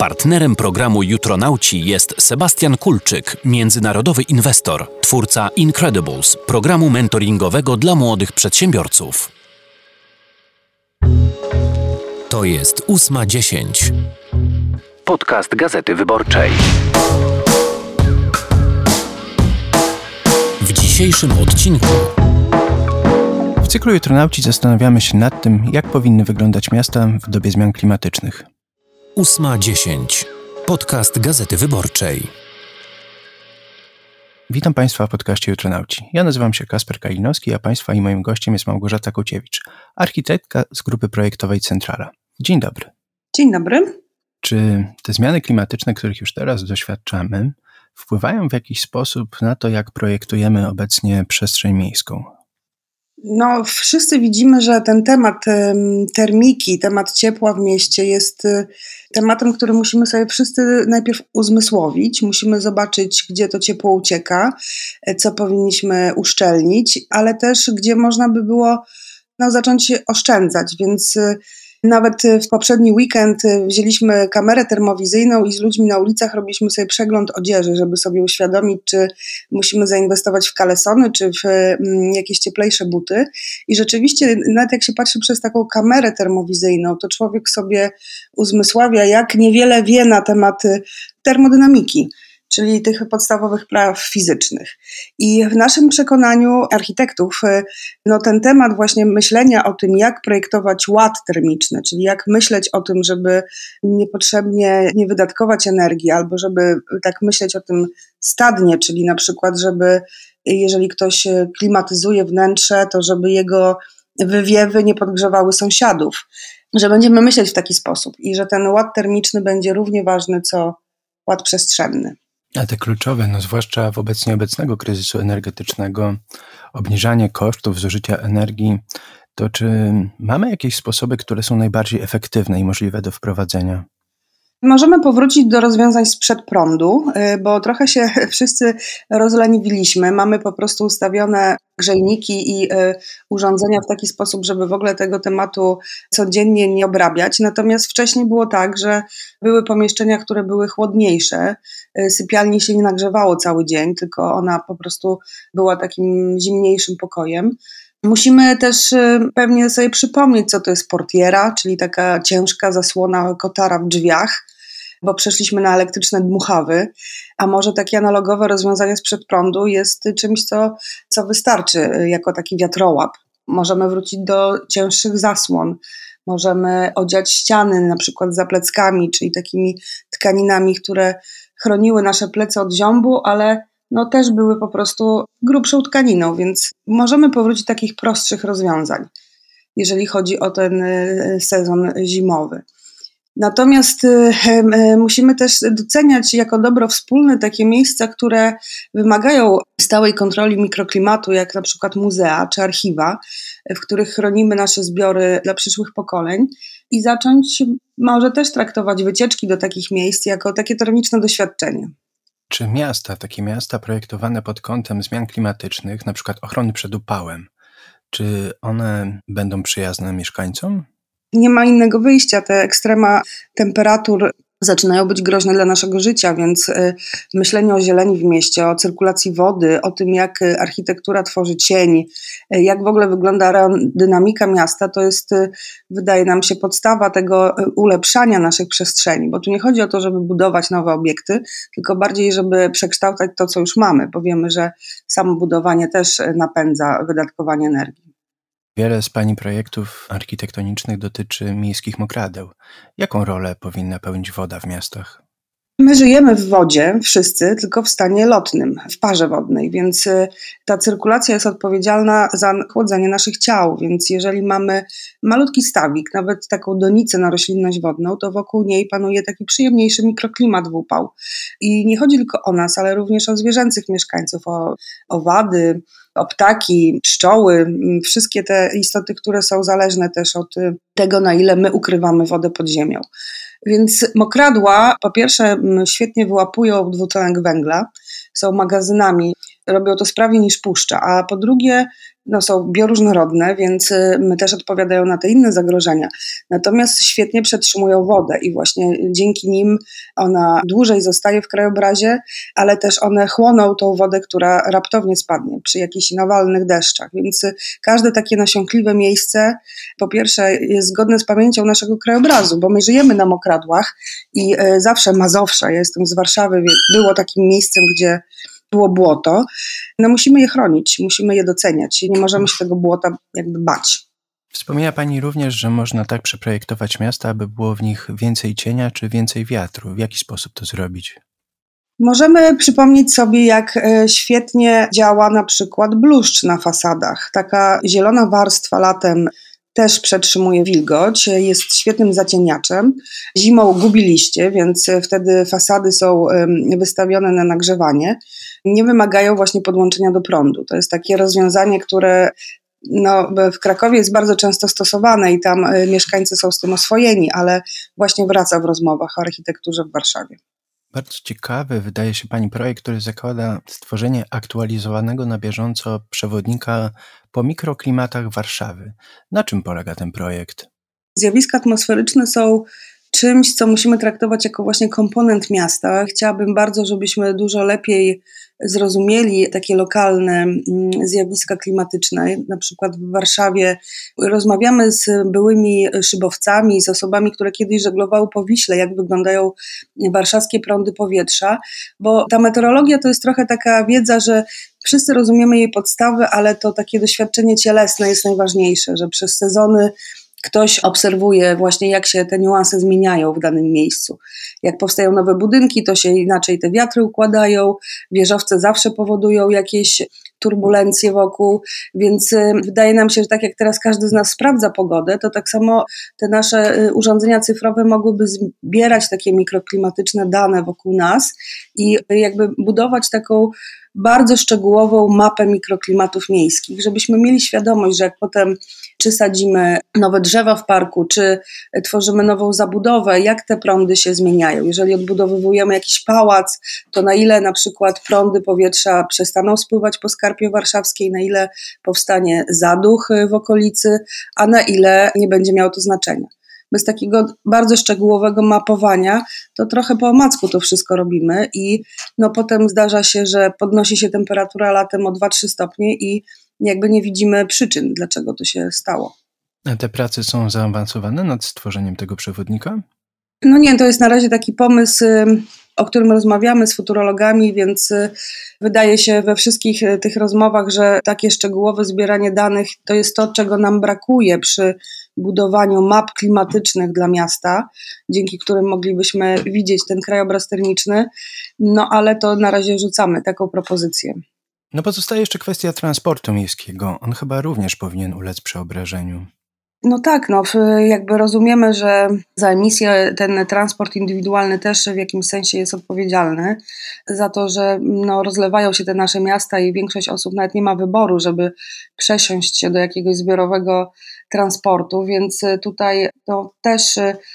Partnerem programu Jutronauci jest Sebastian Kulczyk, międzynarodowy inwestor, twórca Incredibles, programu mentoringowego dla młodych przedsiębiorców. To jest 8:10. Podcast Gazety Wyborczej. W dzisiejszym odcinku w cyklu Jutronauci zastanawiamy się nad tym, jak powinny wyglądać miasta w dobie zmian klimatycznych. 8:10. Podcast Gazety Wyborczej. Witam Państwa w podcaście Jutronauci. Ja nazywam się Kasper Kalinowski, a Państwa i moim gościem jest Małgorzata Kociewicz, architektka z grupy projektowej Centrala. Dzień dobry. Dzień dobry. Czy te zmiany klimatyczne, których już teraz doświadczamy, wpływają w jakiś sposób na to, jak projektujemy obecnie przestrzeń miejską? No, wszyscy widzimy, że ten temat termiki, temat ciepła w mieście jest tematem, który musimy sobie wszyscy najpierw uzmysłowić. Musimy zobaczyć, gdzie to ciepło ucieka, co powinniśmy uszczelnić, ale też gdzie można by było zacząć oszczędzać, więc nawet w poprzedni weekend wzięliśmy kamerę termowizyjną i z ludźmi na ulicach robiliśmy sobie przegląd odzieży, żeby sobie uświadomić, czy musimy zainwestować w kalesony, czy w jakieś cieplejsze buty. I rzeczywiście, nawet jak się patrzy przez taką kamerę termowizyjną, to człowiek sobie uzmysławia, jak niewiele wie na tematy termodynamiki, czyli tych podstawowych praw fizycznych. I w naszym przekonaniu architektów, ten temat właśnie myślenia o tym, jak projektować ład termiczny, czyli jak myśleć o tym, żeby niepotrzebnie nie wydatkować energii, albo żeby tak myśleć o tym stadnie, czyli na przykład, żeby jeżeli ktoś klimatyzuje wnętrze, to żeby jego wywiewy nie podgrzewały sąsiadów, że będziemy myśleć w taki sposób i że ten ład termiczny będzie równie ważny, co ład przestrzenny. A te kluczowe, zwłaszcza w obecnego kryzysu energetycznego, obniżanie kosztów zużycia energii, to czy mamy jakieś sposoby, które są najbardziej efektywne i możliwe do wprowadzenia? Możemy powrócić do rozwiązań sprzed prądu, bo trochę się wszyscy rozleniwiliśmy. Mamy po prostu ustawione grzejniki i urządzenia w taki sposób, żeby w ogóle tego tematu codziennie nie obrabiać. Natomiast wcześniej było tak, że były pomieszczenia, które były chłodniejsze. Sypialnie się nie nagrzewało cały dzień, tylko ona po prostu była takim zimniejszym pokojem. Musimy też pewnie sobie przypomnieć, co to jest portiera, czyli taka ciężka zasłona kotara w drzwiach, bo przeszliśmy na elektryczne dmuchawy, a może takie analogowe rozwiązanie sprzed prądu jest czymś, co wystarczy jako taki wiatrołap. Możemy wrócić do cięższych zasłon, możemy odziać ściany na przykład za pleckami, czyli takimi tkaninami, które chroniły nasze plecy od ziąbu, ale też były po prostu grubszą tkaniną, więc możemy powrócić do takich prostszych rozwiązań, jeżeli chodzi o ten sezon zimowy. Natomiast musimy też doceniać jako dobro wspólne takie miejsca, które wymagają stałej kontroli mikroklimatu, jak na przykład muzea czy archiwa, w których chronimy nasze zbiory dla przyszłych pokoleń i zacząć może też traktować wycieczki do takich miejsc jako takie termiczne doświadczenie. Czy takie miasta projektowane pod kątem zmian klimatycznych, na przykład ochrony przed upałem, czy one będą przyjazne mieszkańcom? Nie ma innego wyjścia. Te ekstrema temperatur zaczynają być groźne dla naszego życia, więc myślenie o zieleni w mieście, o cyrkulacji wody, o tym, jak architektura tworzy cień, jak w ogóle wygląda dynamika miasta, to jest, wydaje nam się, podstawa tego ulepszania naszych przestrzeni, bo tu nie chodzi o to, żeby budować nowe obiekty, tylko bardziej, żeby przekształcać to, co już mamy, bo wiemy, że samo budowanie też napędza wydatkowanie energii. Wiele z Pani projektów architektonicznych dotyczy miejskich mokradeł. Jaką rolę powinna pełnić woda w miastach? My żyjemy w wodzie, wszyscy, tylko w stanie lotnym, w parze wodnej, więc ta cyrkulacja jest odpowiedzialna za chłodzenie naszych ciał, więc jeżeli mamy malutki stawik, nawet taką donicę na roślinność wodną, to wokół niej panuje taki przyjemniejszy mikroklimat w upał. I nie chodzi tylko o nas, ale również o zwierzęcych mieszkańców, o owady, o ptaki, pszczoły, wszystkie te istoty, które są zależne też od tego, na ile my ukrywamy wodę pod ziemią. Więc mokradła po pierwsze świetnie wyłapują dwutlenek węgla, są magazynami robią to sprawniej niż puszcza, a po drugie są bioróżnorodne, więc też odpowiadają na te inne zagrożenia. Natomiast świetnie przetrzymują wodę i właśnie dzięki nim ona dłużej zostaje w krajobrazie, ale też one chłoną tą wodę, która raptownie spadnie przy jakichś nawalnych deszczach. Więc każde takie nasiąkliwe miejsce po pierwsze jest zgodne z pamięcią naszego krajobrazu, bo my żyjemy na Mokradłach i zawsze Mazowsze, ja jestem z Warszawy, więc było takim miejscem, gdzie było błoto. No musimy je chronić, musimy je doceniać i nie możemy się tego błota jakby bać. Wspomniała Pani również, że można tak przeprojektować miasta, aby było w nich więcej cienia czy więcej wiatru. W jaki sposób to zrobić? Możemy przypomnieć sobie, jak świetnie działa na przykład bluszcz na fasadach. Taka zielona warstwa latem też przetrzymuje wilgoć, jest świetnym zacieniaczem. Zimą gubi liście, więc wtedy fasady są wystawione na nagrzewanie. Nie wymagają właśnie podłączenia do prądu. To jest takie rozwiązanie, które w Krakowie jest bardzo często stosowane i tam mieszkańcy są z tym oswojeni, ale właśnie wraca w rozmowach o architekturze w Warszawie. Bardzo ciekawy wydaje się Pani projekt, który zakłada stworzenie aktualizowanego na bieżąco przewodnika po mikroklimatach Warszawy. Na czym polega ten projekt? Zjawiska atmosferyczne są czymś, co musimy traktować jako właśnie komponent miasta. Chciałabym bardzo, żebyśmy dużo lepiej zrozumieli takie lokalne zjawiska klimatyczne. Na przykład w Warszawie rozmawiamy z byłymi szybowcami, z osobami, które kiedyś żeglowały po Wiśle, jak wyglądają warszawskie prądy powietrza, bo ta meteorologia to jest trochę taka wiedza, że wszyscy rozumiemy jej podstawy, ale to takie doświadczenie cielesne jest najważniejsze, że przez sezony ktoś obserwuje właśnie, jak się te niuanse zmieniają w danym miejscu. Jak powstają nowe budynki, to się inaczej te wiatry układają, wieżowce zawsze powodują jakieś turbulencje wokół, więc wydaje nam się, że tak jak teraz każdy z nas sprawdza pogodę, to tak samo te nasze urządzenia cyfrowe mogłyby zbierać takie mikroklimatyczne dane wokół nas i jakby budować taką bardzo szczegółową mapę mikroklimatów miejskich, żebyśmy mieli świadomość, że jak potem czy sadzimy nowe drzewa w parku, czy tworzymy nową zabudowę, jak te prądy się zmieniają. Jeżeli odbudowujemy jakiś pałac, to na ile na przykład prądy powietrza przestaną spływać po Skarpie Warszawskiej, na ile powstanie zaduch w okolicy, a na ile nie będzie miało to znaczenia. Bez takiego bardzo szczegółowego mapowania, to trochę po omacku to wszystko robimy i potem zdarza się, że podnosi się temperatura latem o 2-3 stopnie i jakby nie widzimy przyczyn, dlaczego to się stało. A te prace są zaawansowane nad stworzeniem tego przewodnika? No nie, to jest na razie taki pomysł, o którym rozmawiamy z futurologami, więc wydaje się we wszystkich tych rozmowach, że takie szczegółowe zbieranie danych to jest to, czego nam brakuje przy budowaniu map klimatycznych dla miasta, dzięki którym moglibyśmy widzieć ten krajobraz termiczny, ale to na razie rzucamy taką propozycję. Pozostaje jeszcze kwestia transportu miejskiego. On chyba również powinien ulec przeobrażeniu. No tak, jakby rozumiemy, że za emisję ten transport indywidualny też w jakimś sensie jest odpowiedzialny za to, że rozlewają się te nasze miasta i większość osób nawet nie ma wyboru, żeby przesiąść się do jakiegoś zbiorowego transportu, więc tutaj to też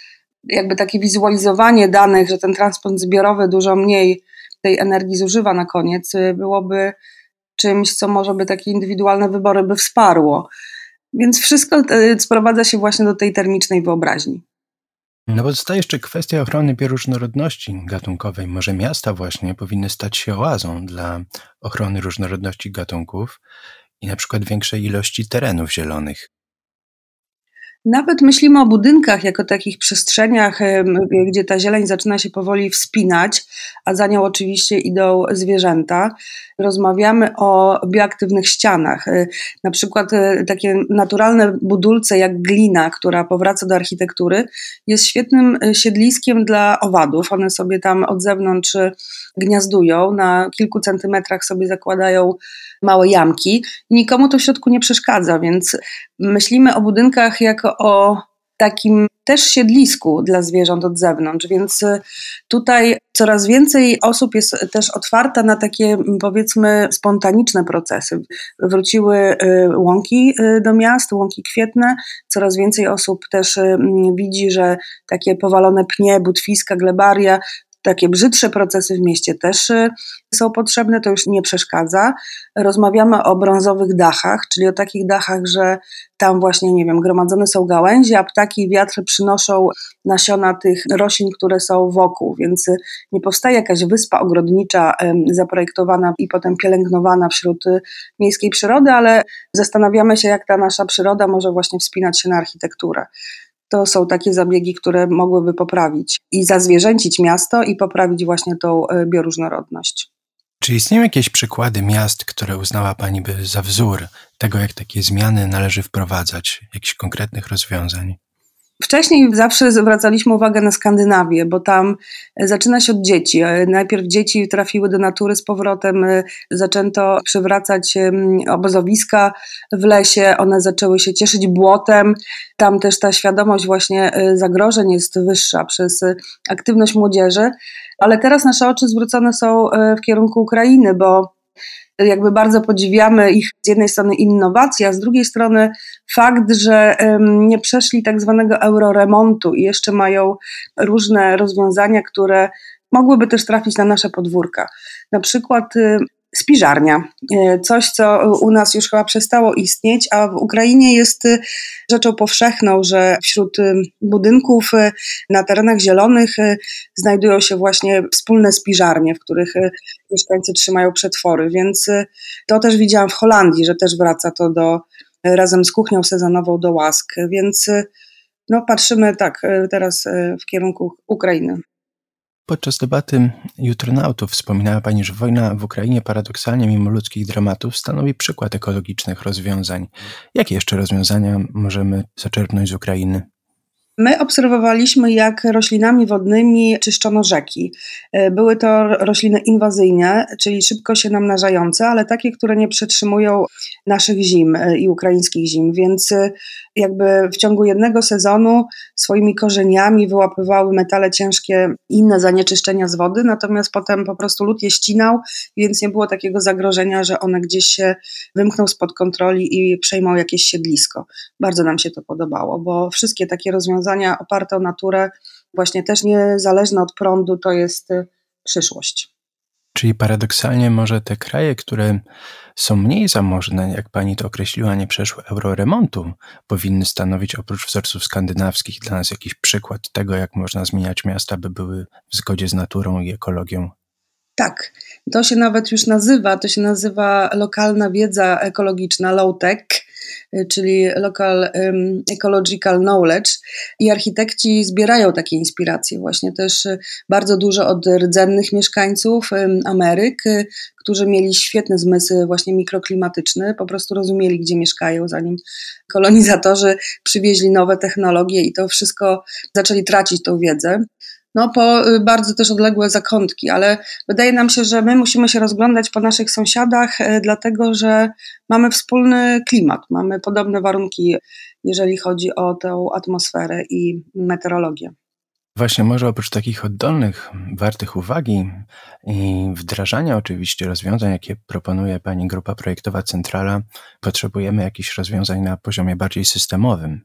jakby takie wizualizowanie danych, że ten transport zbiorowy dużo mniej tej energii zużywa na koniec, byłoby czymś, co może by takie indywidualne wybory by wsparło. Więc wszystko sprowadza się właśnie do tej termicznej wyobraźni. Pozostaje jeszcze kwestia ochrony bioróżnorodności gatunkowej. Może miasta właśnie powinny stać się oazą dla ochrony różnorodności gatunków i na przykład większej ilości terenów zielonych. Nawet myślimy o budynkach jako takich przestrzeniach, gdzie ta zieleń zaczyna się powoli wspinać, a za nią oczywiście idą zwierzęta. Rozmawiamy o bioaktywnych ścianach. Na przykład takie naturalne budulce jak glina, która powraca do architektury, jest świetnym siedliskiem dla owadów. One sobie tam od zewnątrz gniazdują, na kilku centymetrach sobie zakładają małe jamki i nikomu to w środku nie przeszkadza, więc myślimy o budynkach jako o takim też siedlisku dla zwierząt od zewnątrz, więc tutaj coraz więcej osób jest też otwarta na takie, powiedzmy, spontaniczne procesy. Wróciły łąki do miast, łąki kwietne, coraz więcej osób też widzi, że takie powalone pnie, butwiska, glebaria takie brzydsze procesy w mieście też są potrzebne, to już nie przeszkadza. Rozmawiamy o brązowych dachach, czyli o takich dachach, że tam właśnie, nie wiem, gromadzone są gałęzie, a ptaki i wiatry przynoszą nasiona tych roślin, które są wokół, więc nie powstaje jakaś wyspa ogrodnicza zaprojektowana i potem pielęgnowana wśród miejskiej przyrody, ale zastanawiamy się, jak ta nasza przyroda może właśnie wspinać się na architekturę. To są takie zabiegi, które mogłyby poprawić i zazwierzęcić miasto i poprawić właśnie tą bioróżnorodność. Czy istnieją jakieś przykłady miast, które uznała Pani by za wzór tego, jak takie zmiany należy wprowadzać, jakichś konkretnych rozwiązań? Wcześniej zawsze zwracaliśmy uwagę na Skandynawię, bo tam zaczyna się od dzieci. Najpierw dzieci trafiły do natury z powrotem, zaczęto przywracać obozowiska w lesie, one zaczęły się cieszyć błotem. Tam też ta świadomość właśnie zagrożeń jest wyższa przez aktywność młodzieży, ale teraz nasze oczy zwrócone są w kierunku Ukrainy, bo jakby bardzo podziwiamy ich z jednej strony innowacje, a z drugiej strony fakt, że nie przeszli tak zwanego euroremontu i jeszcze mają różne rozwiązania, które mogłyby też trafić na nasze podwórka. Na przykład spiżarnia, coś co u nas już chyba przestało istnieć, a w Ukrainie jest rzeczą powszechną, że wśród budynków na terenach zielonych znajdują się właśnie wspólne spiżarnie, w których mieszkańcy trzymają przetwory, więc to też widziałam w Holandii, że też wraca to razem z kuchnią sezonową do łask, więc patrzymy tak teraz w kierunku Ukrainy. Podczas debaty jutronautów wspominała Pani, że wojna w Ukrainie paradoksalnie mimo ludzkich dramatów stanowi przykład ekologicznych rozwiązań. Jakie jeszcze rozwiązania możemy zaczerpnąć z Ukrainy? My obserwowaliśmy, jak roślinami wodnymi czyszczono rzeki. Były to rośliny inwazyjne, czyli szybko się namnażające, ale takie, które nie przetrzymują naszych zim i ukraińskich zim, więc jakby w ciągu jednego sezonu swoimi korzeniami wyłapywały metale ciężkie i inne zanieczyszczenia z wody, natomiast potem po prostu lód je ścinał, więc nie było takiego zagrożenia, że one gdzieś się wymkną spod kontroli i przejmą jakieś siedlisko. Bardzo nam się to podobało, bo wszystkie takie rozwiązania oparte o naturę, właśnie też niezależne od prądu, to jest przyszłość. Czyli paradoksalnie może te kraje, które są mniej zamożne, jak Pani to określiła, nie przeszły euroremontu, powinny stanowić oprócz wzorców skandynawskich dla nas jakiś przykład tego, jak można zmieniać miasta, by były w zgodzie z naturą i ekologią. Tak, to się nawet już nazywa lokalna wiedza ekologiczna, low-tech, czyli Local Ecological Knowledge, i architekci zbierają takie inspiracje właśnie też bardzo dużo od rdzennych mieszkańców Ameryk, którzy mieli świetny zmysł właśnie mikroklimatyczny, po prostu rozumieli, gdzie mieszkają, zanim kolonizatorzy przywieźli nowe technologie i to wszystko zaczęli tracić tą wiedzę. Po bardzo też odległe zakątki, ale wydaje nam się, że my musimy się rozglądać po naszych sąsiadach, dlatego że mamy wspólny klimat, mamy podobne warunki, jeżeli chodzi o tę atmosferę i meteorologię. Właśnie może oprócz takich oddolnych, wartych uwagi i wdrażania oczywiście rozwiązań, jakie proponuje Pani grupa projektowa Centrala, potrzebujemy jakichś rozwiązań na poziomie bardziej systemowym.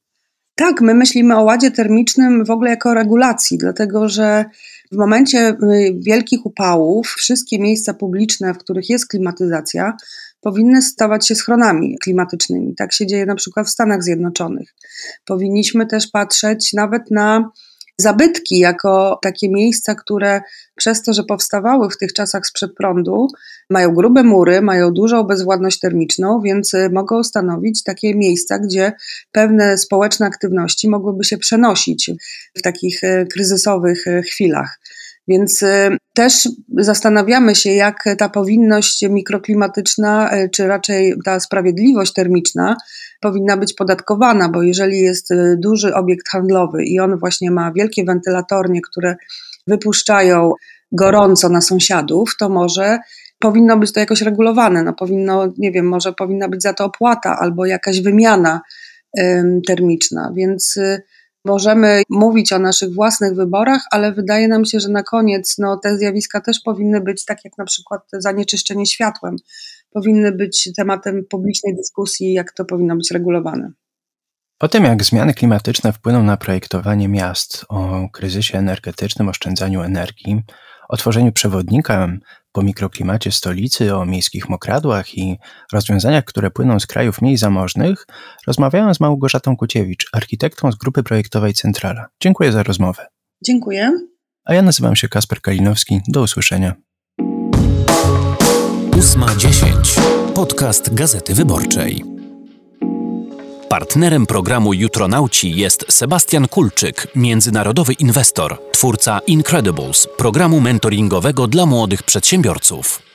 Tak, my myślimy o ładzie termicznym w ogóle jako o regulacji, dlatego że w momencie wielkich upałów wszystkie miejsca publiczne, w których jest klimatyzacja, powinny stawać się schronami klimatycznymi. Tak się dzieje na przykład w Stanach Zjednoczonych. Powinniśmy też patrzeć nawet na zabytki jako takie miejsca, które przez to, że powstawały w tych czasach sprzed prądu, mają grube mury, mają dużą bezwładność termiczną, więc mogą stanowić takie miejsca, gdzie pewne społeczne aktywności mogłyby się przenosić w takich kryzysowych chwilach. Więc też zastanawiamy się, jak ta powinność mikroklimatyczna, czy raczej ta sprawiedliwość termiczna powinna być podatkowana, bo jeżeli jest duży obiekt handlowy i on właśnie ma wielkie wentylatornie, które wypuszczają gorąco na sąsiadów, to może powinno być to jakoś regulowane. Może powinna być za to opłata albo jakaś wymiana termiczna, więc możemy mówić o naszych własnych wyborach, ale wydaje nam się, że na koniec te zjawiska też powinny być, tak jak na przykład zanieczyszczenie światłem, powinny być tematem publicznej dyskusji, jak to powinno być regulowane. O tym, jak zmiany klimatyczne wpłyną na projektowanie miast, o kryzysie energetycznym, oszczędzaniu energii, o tworzeniu przewodnika po mikroklimacie stolicy, o miejskich mokradłach i rozwiązaniach, które płyną z krajów mniej zamożnych, rozmawiałem z Małgorzatą Kuciewicz, architektką z grupy projektowej Centrala. Dziękuję za rozmowę. Dziękuję. A ja nazywam się Kasper Kalinowski. Do usłyszenia. 8:10. Podcast Gazety Wyborczej. Partnerem programu Jutronauci jest Sebastian Kulczyk, międzynarodowy inwestor, twórca Incredibles, programu mentoringowego dla młodych przedsiębiorców.